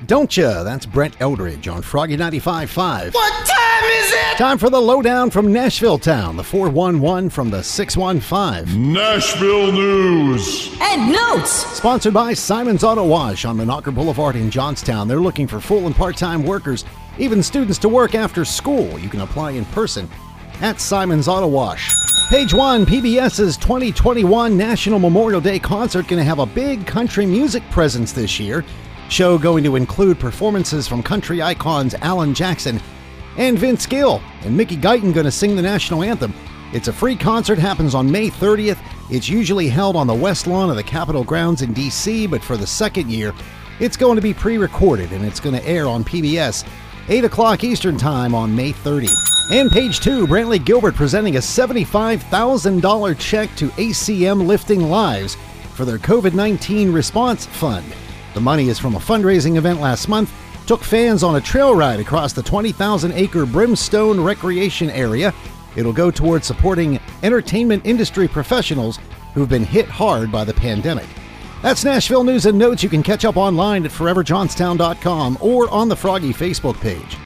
Don't Ya? That's Brent Eldridge on Froggy 95.5. What time is it? Time for the lowdown from Nashville Town, the 411 from the 615. Nashville News. And notes. Sponsored by Simon's Auto Wash on Menachra Boulevard in Johnstown. They're looking for full and part-time workers, even students to work after school. You can apply in person at Simon's Auto Wash. Page 1, PBS's 2021 National Memorial Day concert going to have a big country music presence this year. Show going to include performances from country icons Alan Jackson and Vince Gill, and Mickey Guyton going to sing the national anthem. It's a free concert, happens on May 30th. It's usually held on the west lawn of the Capitol grounds in D.C., but for the second year, it's going to be pre-recorded, and it's going to air on PBS, 8 o'clock Eastern Time on May 30. And page 2, Brantley Gilbert presenting a $75,000 check to ACM Lifting Lives for their COVID-19 response fund. The money is from a fundraising event last month, took fans on a trail ride across the 20,000-acre Brimstone Recreation Area. It'll go towards supporting entertainment industry professionals who've been hit hard by the pandemic. That's Nashville News and Notes. You can catch up online at foreverjohnstown.com or on the Froggy Facebook page.